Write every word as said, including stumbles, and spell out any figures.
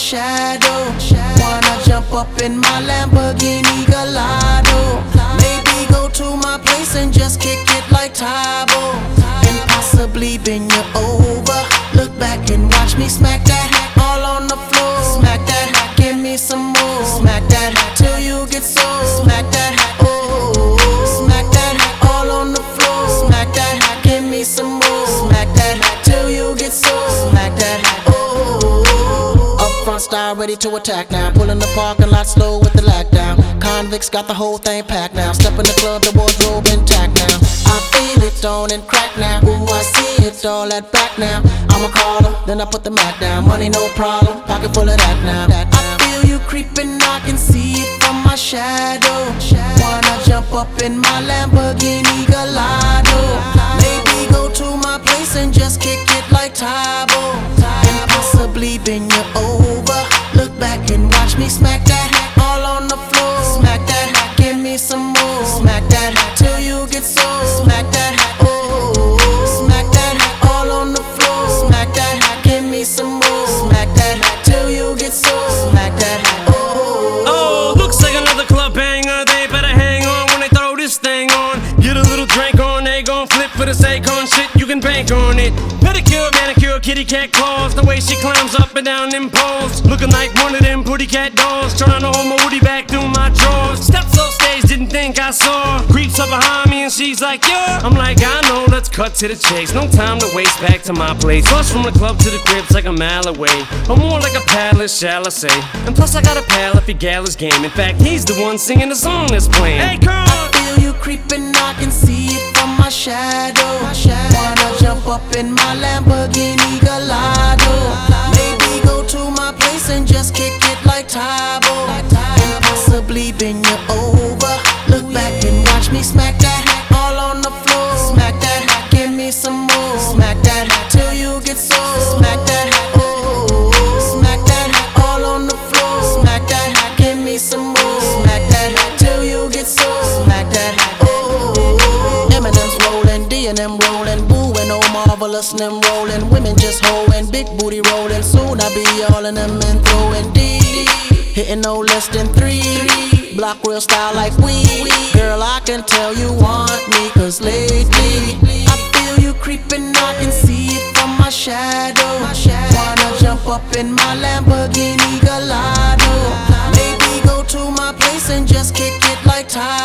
shadow. Wanna jump up in my Lamborghini Gallardo. Maybe go to my place and just kick it like Tae Bo. And possibly bend you over. Look back and watch me smack that all on the floor. Smack that, give me some more. Smack that till you get sore. Smack that, oh. Smack that all on the floor. Smack that, give me some more. Smack that till you get sore. Smack that, oh. Up front style ready to attack now. Pulling the parking lot slow with the lag down. Convicts got the whole thing packed now. Step in the club, the wardrobe intact now. I feel it on and crack now. Ooh, I see it all at back now. I'ma call her, then I put the Mac down. Money no problem, pocket full of that now. I feel you creeping, I can see it from my shadow. Wanna jump up in my Lamborghini Gallardo. Maybe go to my place and just kick it like Tae Bo. And possibly bend you over. Look back and watch me smack that all on the floor. Smack that, give me some more. Smack that till you get sore. Smack that, oh. Smack that all on the floor. Smack that, give me some more. Smack that till you get sore. Smack that, oh. Oh, looks like another club banger. They better hang on when they throw this thing on. Get a little drink on, they gon' flip for the sake on shit. You can bank on it. Pedicure, manicure, kitty cat claws. The way she climbs up and down them poles, looking like one of them pretty cat dolls. Trying to hold my woody back through my drawers. Steps off stage, didn't think I saw. Creeps up behind me and she's like, yeah. I'm like, I know, let's cut to the chase. No time to waste, back to my place. Plus from the club to the crib's like a mile away, or more like a palace, shall I say. And plus I got a pal if your gal is game. In fact, he's the one singing the song that's playing. Hey girl, I feel you creeping, I can see it from my shadow. Wanna jump up in my Lamborghini Gallardo. Maybe go to my place and just kick it like Tae Bo. And possibly bend you over. Look back and watch me smack that all on the floor. Smack that, give me some more. Smack that till you get sore. Smack that, oh. Smack that all on the floor. Smack that, give me some more. Smack that till you get sore. Smack that, oh. Eminem's rolling, D and M rolling, Boo and oh marvelous and them rolling. Women just hoeing, big booty rolling. Soon I be all in them and throwing D. Hitting no less than three. Block real style like we. Girl, I can tell you want me, cause lately I feel you creeping, I can see it from my shadow. Wanna jump up in my Lamborghini Gallardo. Maybe go to my place and just kick it like Tae